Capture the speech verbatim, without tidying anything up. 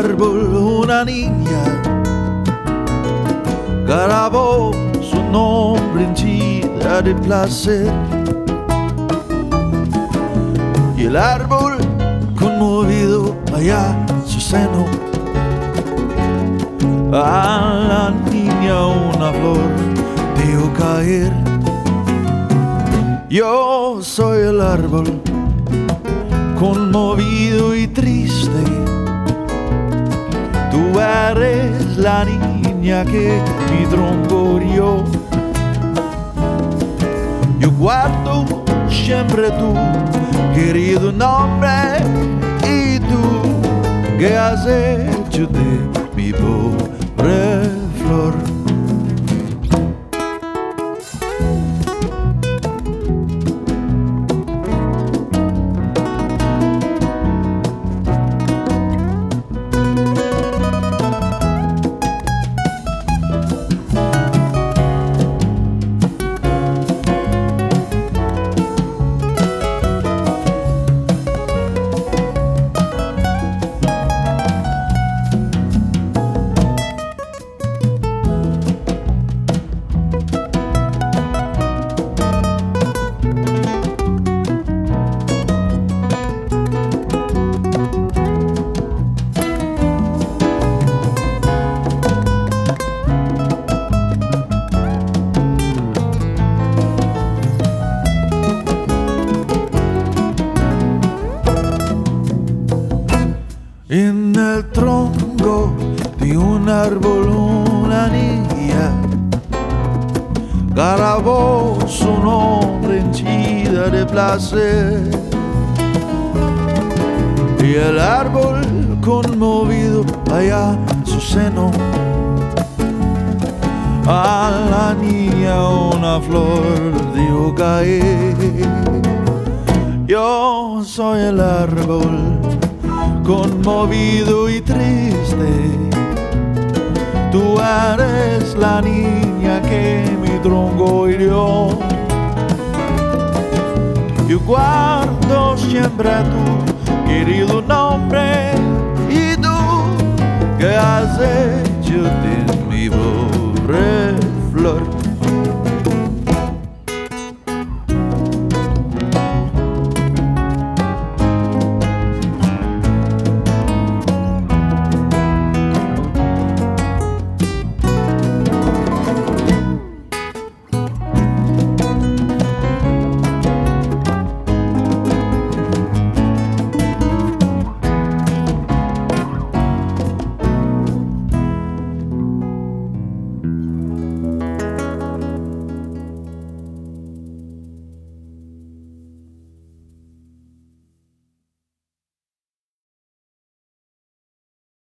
árbol una niña grabó su nombre henchida de placer, y el árbol conmovido allá su seno a la niña una flor vio caer. Yo soy el árbol conmovido y triste, tú eres la niña que mi tronco hirió. Yo guardo siempre tu querido nombre, y tú que has hecho de mi pobre flor. En el tronco de un árbol una niña grabó su nombre henchida de placer, y el árbol conmovido allá su seno a la niña una flor dio caer. Yo soy el árbol conmovido y triste, tú eres la niña que mi tronco hirió. Yo guardo siempre tu querido nombre, y tú que has hecho de mi pobre flor.